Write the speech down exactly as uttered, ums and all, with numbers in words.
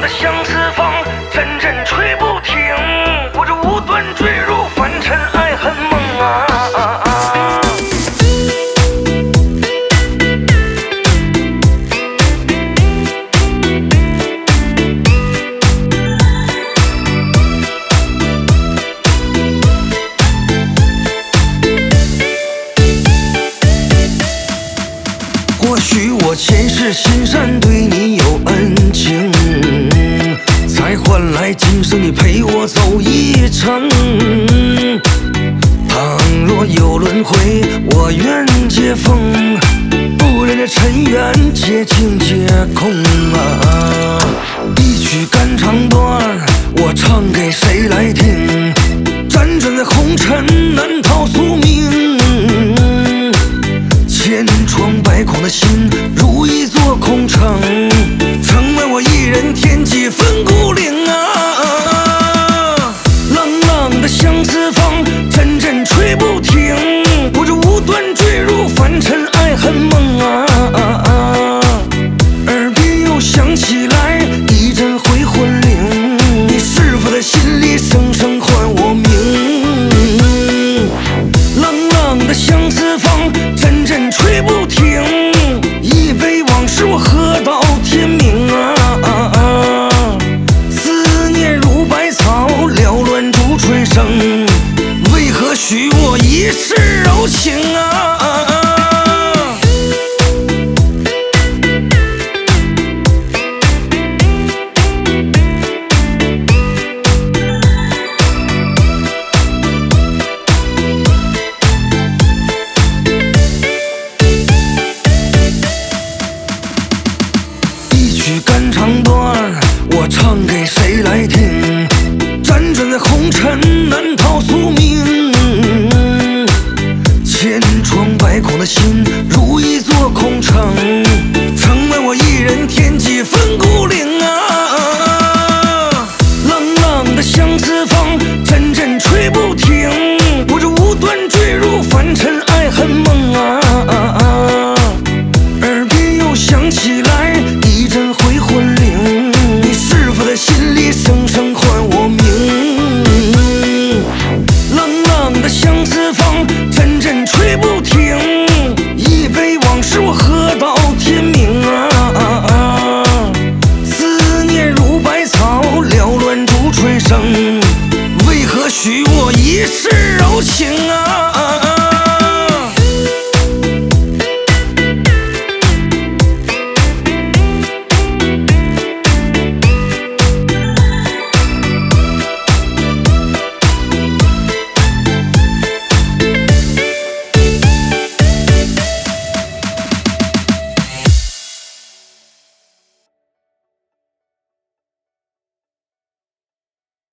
的相思风，阵阵吹不停，我这无端坠入凡尘爱恨梦啊。 或许我前世心善，对你有恩情，才换来今生你陪我走一程。倘若有轮回，我愿接风，不忍这尘缘皆情皆空啊。一曲肝肠断，我唱给谁来听？辗转在红尘，难逃宿命。千疮百孔的心，如一座空城，成为我一人添几分孤零啊。冷冷的相思风，阵阵吹不停，我这无端坠入凡尘爱恨梦啊。耳边又响起来一阵回魂铃，你是否在心里声声唤我名？冷冷的相思风，阵阵吹不停，一杯往事我喝到天明啊。思念如百草，缭乱如春生，为何许我一世柔情啊？曲肝肠断，我唱给谁来听？辗转在红尘，难逃宿命。千疮百孔的心，如一座空城，成为我一人添几分孤零啊。冷冷的相思风，阵阵吹不停，我这无端坠入凡尘爱恨梦啊。